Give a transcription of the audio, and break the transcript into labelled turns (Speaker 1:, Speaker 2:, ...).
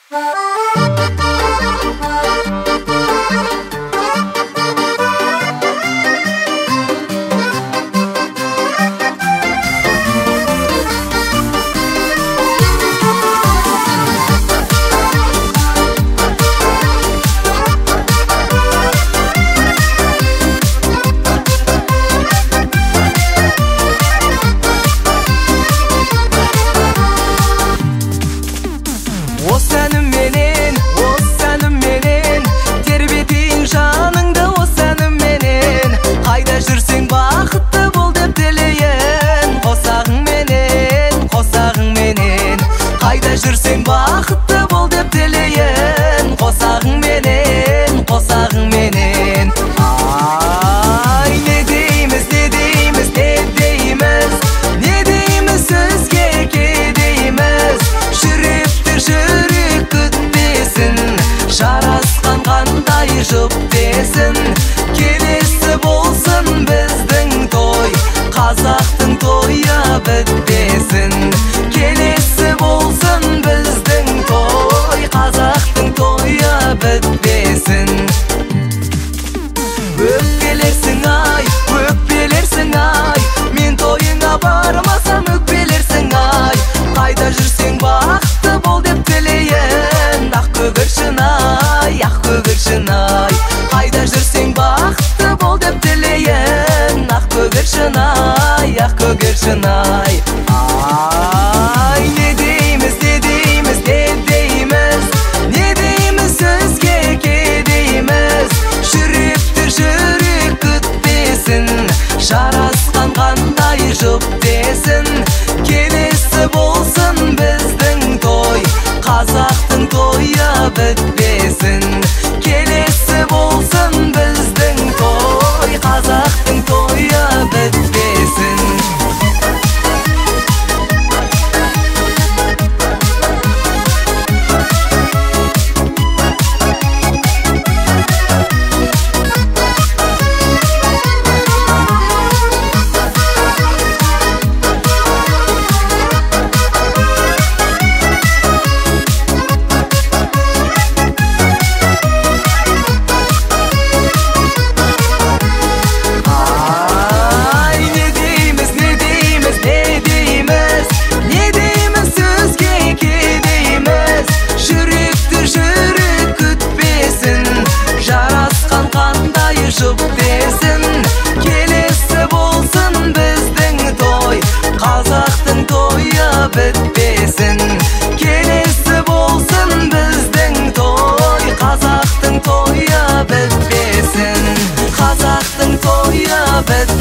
Speaker 1: Жүрсең бақытты бол деп тілейін, қосағың менен, қосағың менен. Ай, не дейміз, не дейміз, не дейміз, не дейміз, сөзге кедейміз. Жүректі жүрек күтпесін, жарасқан қандай жұп десін. Келесі болсын біздің той, қазақтың тойы бітпесін. Келесі болсын біздің той, қазақтың тойы бітпесін. Өкпелерсің ай, өкпелерсің ай, мен тойыңа бармасам өкпелерсің ай. Қайда жүрсең бақытты бол деп тілейін, ақ көгершін ай, ақ көгершін ай. Қайда жүрсең бақытты бол деп тілейін, ақ көгершін ай, ақ көгершін ай. Ай, не дейміз, не дейміз, не дейміз, не дейміз, сөзге кедейміз. Жүректі жүрек күтпесін, жарасқан қандай жұп десін. Келесі болсын біздің той, қазақтың тойы бітпесін. Келесі болсын біздің той, қазақтың тойы бітпесін. Жұп десін, келесі болсын біздің той, қазақтың тойы бітпесін. Келесі болсын біздің той, қазақтың тойы бітпесін. Қазақтың тойы бітпесін.